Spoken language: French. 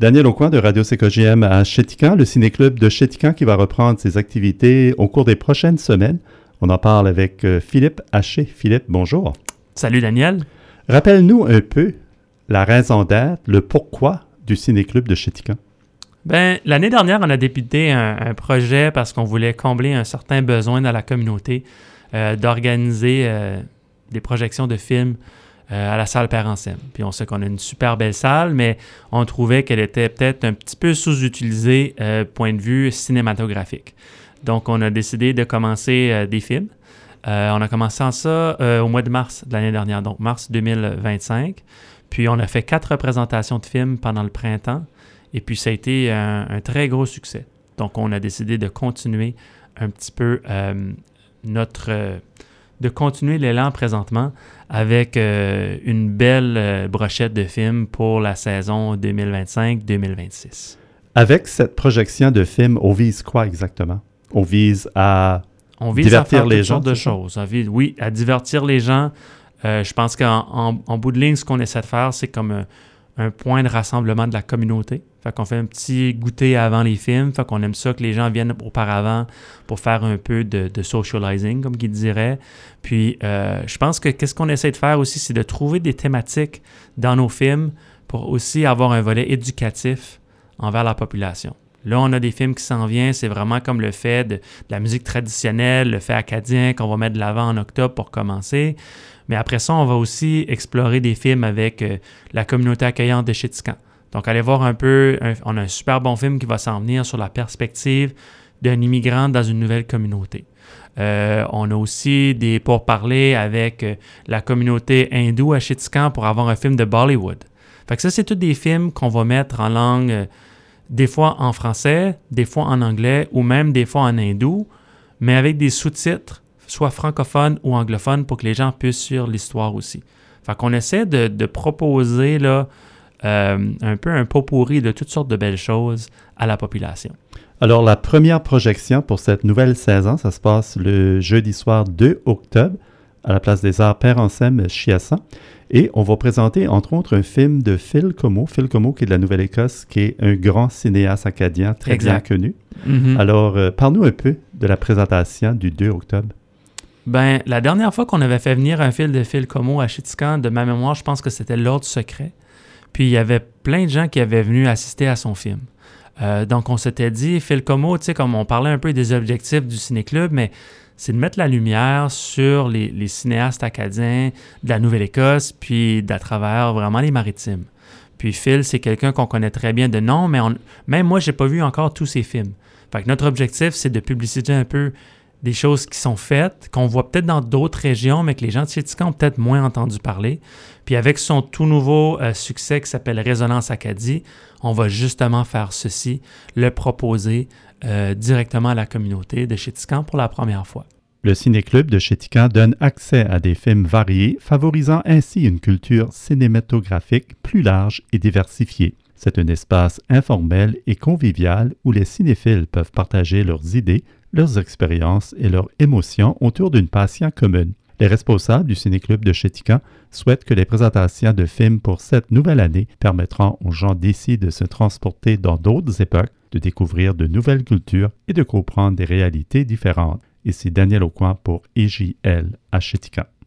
Daniel Aucoin de Radio CKJM à Chéticamp, le ciné-club de Chéticamp qui va reprendre ses activités au cours des prochaines semaines. On en parle avec Philippe Haché. Philippe, bonjour. Salut Daniel. Rappelle-nous un peu la raison d'être, le pourquoi du ciné-club de Chéticamp. Bien, l'année dernière, on a débuté un projet parce qu'on voulait combler un certain besoin dans la communauté d'organiser des projections de films à la salle Père-Anselme. Puis on sait qu'on a une super belle salle, mais on trouvait qu'elle était peut-être un petit peu sous-utilisée point de vue cinématographique. Donc, on a décidé de commencer des films. On a commencé ça au mois de mars de l'année dernière, donc mars 2025. Puis on a fait 4 représentations de films pendant le printemps. Et puis ça a été un très gros succès. Donc, on a décidé de continuer un petit peu de continuer l'élan présentement avec une belle brochette de films pour la saison 2025-2026. Avec cette projection de films, on vise quoi exactement? On vise à divertir les gens? De choses. Oui, à divertir les gens. Je pense qu'en bout de ligne, ce qu'on essaie de faire, c'est comme un point de rassemblement de la communauté. Fait qu'on fait un petit goûter avant les films. Fait qu'on aime ça que les gens viennent auparavant pour faire un peu de socializing, comme qu'ils diraient. Puis, je pense que qu'est-ce qu'on essaie de faire aussi, c'est de trouver des thématiques dans nos films pour aussi avoir un volet éducatif envers la population. Là, on a des films qui s'en viennent. C'est vraiment comme le fait de la musique traditionnelle, le fait acadien qu'on va mettre de l'avant en octobre pour commencer. Mais après ça, on va aussi explorer des films avec la communauté accueillante de Chéticamp. Donc, allez voir un peu, on a un super bon film qui va s'en venir sur la perspective d'un immigrant dans une nouvelle communauté. On a aussi des pourparlers avec la communauté hindoue à Chéticamp pour avoir un film de Bollywood. Fait que ça, c'est tous des films qu'on va mettre en langue, des fois en français, des fois en anglais ou même des fois en hindou, mais avec des sous-titres, soit francophones ou anglophones, pour que les gens puissent suivre l'histoire aussi. Fait qu'on essaie de proposer là, un peu un pot-pourri de toutes sortes de belles choses à la population. Alors, la première projection pour cette nouvelle saison, ça se passe le jeudi soir 2 octobre à la Place des Arts Père-Anselme Chiasson. Et on va présenter, entre autres, un film de Phil Comeau. Phil Comeau, qui est de la Nouvelle-Écosse, qui est un grand cinéaste acadien très bien connu. Mm-hmm. Alors, parle-nous un peu de la présentation du 2 octobre. Bien, la dernière fois qu'on avait fait venir un film de Phil Comeau à Chéticamp, de ma mémoire, je pense que c'était L'Ordre secret. Puis, il y avait plein de gens qui avaient venu assister à son film. Donc, on s'était dit, Phil Comeau, tu sais, comme on parlait un peu des objectifs du ciné-club, mais c'est de mettre la lumière sur les cinéastes acadiens de la Nouvelle-Écosse, puis d'à travers vraiment les maritimes. Puis Phil, c'est quelqu'un qu'on connaît très bien de nom, mais même moi, je n'ai pas vu encore tous ses films. Fait que notre objectif, c'est de publiciter un peu des choses qui sont faites, qu'on voit peut-être dans d'autres régions, mais que les gens de Chéticamp ont peut-être moins entendu parler. Puis avec son tout nouveau succès qui s'appelle Résonance Acadie, on va justement faire ceci, le proposer directement à la communauté de Chéticamp pour la première fois. Le Ciné-Club de Chéticamp donne accès à des films variés, favorisant ainsi une culture cinématographique plus large et diversifiée. C'est un espace informel et convivial où les cinéphiles peuvent partager leurs idées, leurs expériences et leurs émotions autour d'une passion commune. Les responsables du Ciné-Club de Chéticamp souhaitent que les présentations de films pour cette nouvelle année permettront aux gens d'ici de se transporter dans d'autres époques, de découvrir de nouvelles cultures et de comprendre des réalités différentes. Ici Daniel Aucoin pour EJL à Chéticamp.